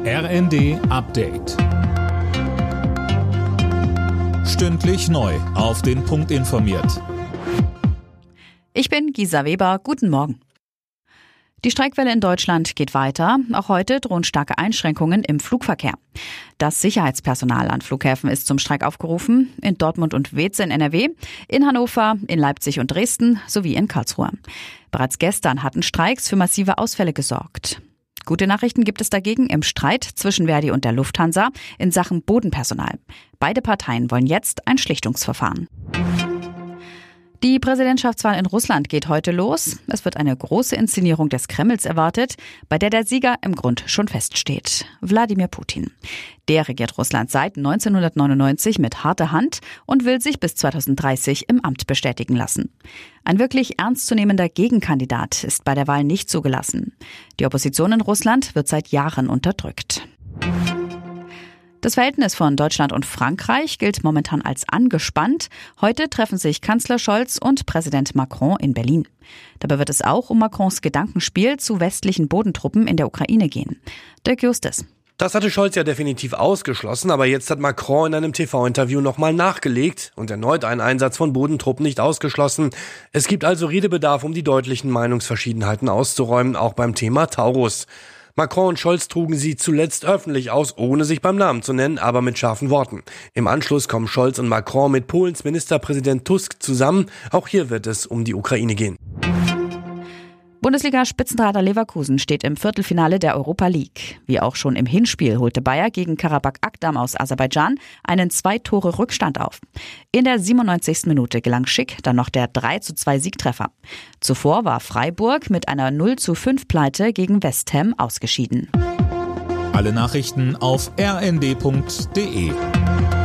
RND Update. Stündlich neu auf den Punkt informiert. Ich bin Gisa Weber. Guten Morgen. Die Streikwelle in Deutschland geht weiter. Auch heute drohen starke Einschränkungen im Flugverkehr. Das Sicherheitspersonal an Flughäfen ist zum Streik aufgerufen. In Dortmund und Weeze in NRW, in Hannover, in Leipzig und Dresden sowie in Karlsruhe. Bereits gestern hatten Streiks für massive Ausfälle gesorgt. Gute Nachrichten gibt es dagegen im Streit zwischen Verdi und der Lufthansa in Sachen Bodenpersonal. Beide Parteien wollen jetzt ein Schlichtungsverfahren. Die Präsidentschaftswahl in Russland geht heute los. Es wird eine große Inszenierung des Kremls erwartet, bei der der Sieger im Grund schon feststeht: Wladimir Putin. Der regiert Russland seit 1999 mit harter Hand und will sich bis 2030 im Amt bestätigen lassen. Ein wirklich ernstzunehmender Gegenkandidat ist bei der Wahl nicht zugelassen. Die Opposition in Russland wird seit Jahren unterdrückt. Das Verhältnis von Deutschland und Frankreich gilt momentan als angespannt. Heute treffen sich Kanzler Scholz und Präsident Macron in Berlin. Dabei wird es auch um Macrons Gedankenspiel zu westlichen Bodentruppen in der Ukraine gehen. Dirk Justus. Das hatte Scholz ja definitiv ausgeschlossen, aber jetzt hat Macron in einem TV-Interview nochmal nachgelegt und erneut einen Einsatz von Bodentruppen nicht ausgeschlossen. Es gibt also Redebedarf, um die deutlichen Meinungsverschiedenheiten auszuräumen, auch beim Thema Taurus. Macron und Scholz trugen sie zuletzt öffentlich aus, ohne sich beim Namen zu nennen, aber mit scharfen Worten. Im Anschluss kommen Scholz und Macron mit Polens Ministerpräsident Tusk zusammen. Auch hier wird es um die Ukraine gehen. Bundesliga-Spitzenreiter Leverkusen steht im Viertelfinale der Europa League. Wie auch schon im Hinspiel holte Bayer gegen Karabakh Akdam aus Aserbaidschan einen 2-Tore-Rückstand auf. In der 97. Minute gelang Schick dann noch der 3:2 Siegtreffer. Zuvor war Freiburg mit einer 0:5 Pleite gegen West Ham ausgeschieden. Alle Nachrichten auf rnd.de.